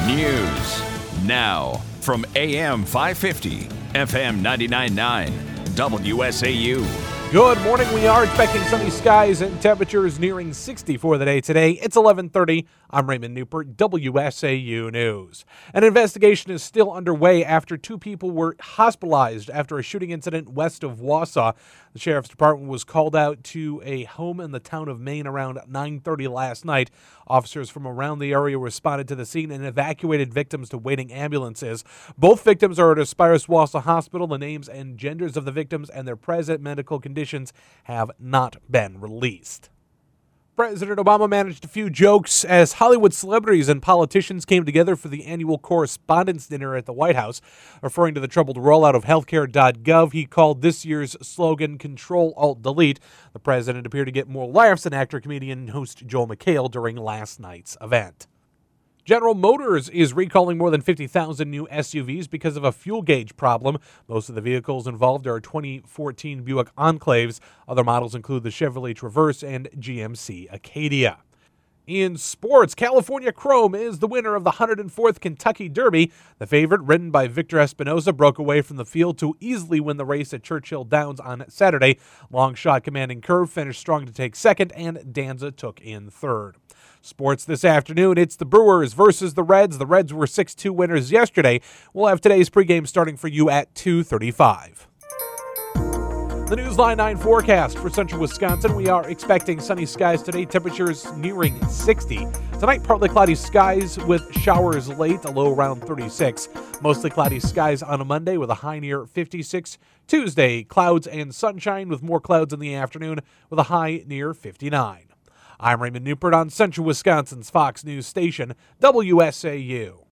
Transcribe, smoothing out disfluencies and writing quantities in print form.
News now from AM 550, FM 99.9, WSAU. Good morning. We are expecting sunny skies and temperatures nearing 60 for the day today. It's 11:30. I'm Raymond Newport, WSAU News. An investigation is still underway after two people were hospitalized after a shooting incident west of Wausau. The sheriff's department was called out to a home in the town of Maine around 9:30 last night. Officers from around the area responded to the scene and evacuated victims to waiting ambulances. Both victims are at Aspirus Wausau Hospital. The names and genders of the victims and their present medical conditions have not been released. President Obama managed a few jokes as Hollywood celebrities and politicians came together for the annual Correspondents' Dinner at the White House. Referring to the troubled rollout of healthcare.gov, he called this year's slogan Control-Alt-Delete. The president appeared to get more laughs than actor, comedian, and host Joel McHale during last night's event. General Motors is recalling more than 50,000 new SUVs because of a fuel gauge problem. Most of the vehicles involved are 2014 Buick Enclaves. Other models include the Chevrolet Traverse and GMC Acadia. In sports, California Chrome is the winner of the 104th Kentucky Derby. The favorite, ridden by Victor Espinoza, broke away from the field to easily win the race at Churchill Downs on Saturday. Long shot Commanding Curve finished strong to take second, and Danza took in third. Sports this afternoon, it's the Brewers versus the Reds. The Reds were 6-2 winners yesterday. We'll have today's pregame starting for you at 2:35. The Newsline 9 forecast for central Wisconsin. We are expecting sunny skies today, temperatures nearing 60. Tonight, partly cloudy skies with showers late, a low around 36. Mostly cloudy skies on a Monday with a high near 56. Tuesday, clouds and sunshine with more clouds in the afternoon with a high near 59. I'm Raymond Newport on Central Wisconsin's Fox News station, WSAU.